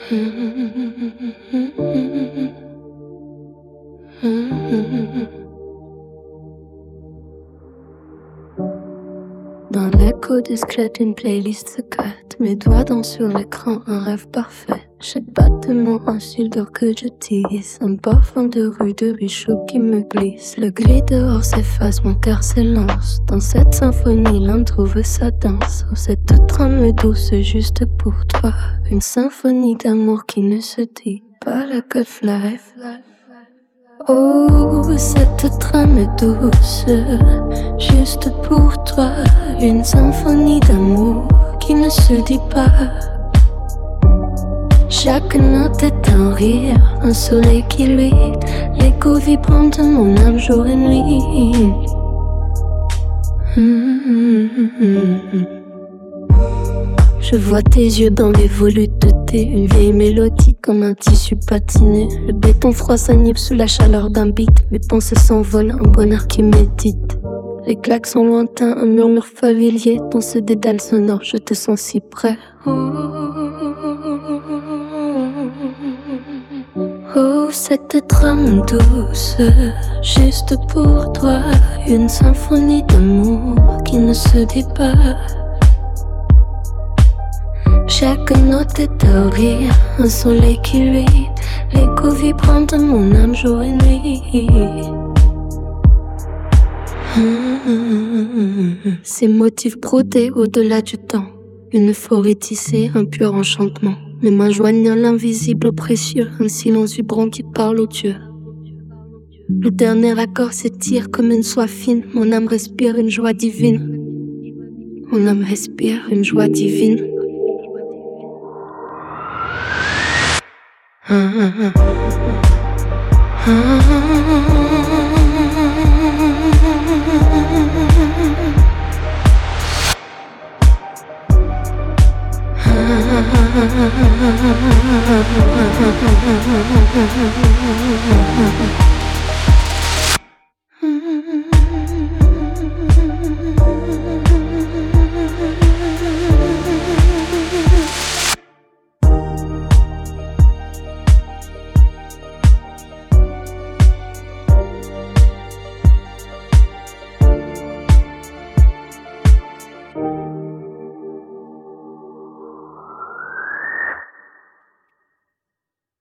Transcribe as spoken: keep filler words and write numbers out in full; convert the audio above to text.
Dans l'écho discret d'une playlist secrète, mes doigts dansent sur l'écran, un rêve parfait. Chaque battement un fil d'or que je tisse, un parfum de rue de bichot qui me glisse. Le gris dehors s'efface, mon cœur s'élance. Dans cette symphonie, l'homme trouve sa danse. Oh, cette trame est douce juste pour toi. Une symphonie d'amour qui ne se dit pas, la good life. Oh, cette trame est douce, juste pour toi. Une symphonie d'amour qui ne se dit pas. Chaque note est un rire, un soleil qui luit, l'écho vibrant de mon âme jour et nuit. Mmh. Je vois tes yeux dans les volutes de thé, une vieille mélodie comme un tissu patiné. Le béton froid s'anime sous la chaleur d'un beat, mes pensées s'envolent, un bonheur qui médite. Les claques sont lointains, un murmure familier, dans ce dédale sonore, je te sens si près. Oh, cette trame douce, juste pour toi, une symphonie d'amour qui ne se dit pas. Chaque note est un rire, un soleil qui luit, l'écho vibrant de mon âme jour et nuit. Ces motifs brodés au-delà du temps, une forêt tissée, un pur enchantement. Mes mains joignant l'invisible au précieux, un silence vibrant qui parle au Dieu. Le dernier accord s'étire comme une soie fine, mon âme respire une joie divine. Mon âme respire une joie divine. Ah, ah, ah. Ah, ah, ah, ah.